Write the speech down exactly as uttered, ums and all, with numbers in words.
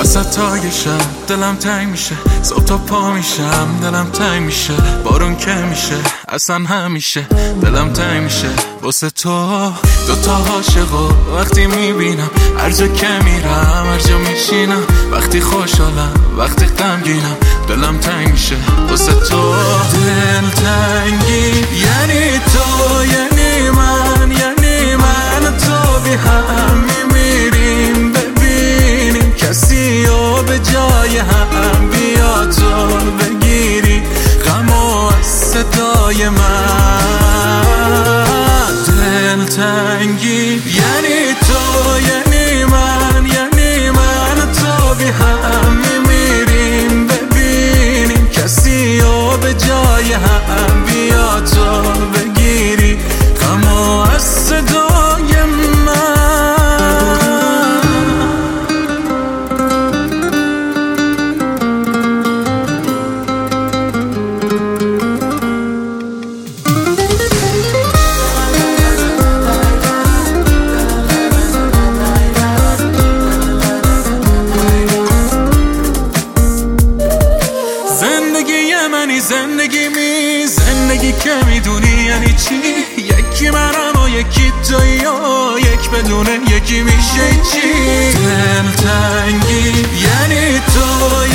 وسط تای شب دلم تنگ میشه، صبح تا پا میشم دلم تنگ میشه، بارون که میشه اصلا همیشه دلم تنگ میشه واسه تو. دوتا عاشقو وقتی میبینم، هر جا که میرم هر جا میشینم، وقتی خوشحالم وقتی غمگینم دلم تنگ میشه واسه تو. دل تنگی یعنی تو، یعنی من، یعنی من تو بی هم میمیریم، ببینیم کسی رو به جای هم، بیا تو بگیری غمو از صدای من. دل تنگی یعنی تو، یعنی من، یعنی من تو بی هم میمیریم، ببینیم کسی رو به جای هم، بیا تو بگیری غمو از صدای من. زندگی می زندگی که میدونی یعنی چی، یکی منم و یکی تویی و یک بدونه یکی میشه چی. دل تنگی یعنی تو،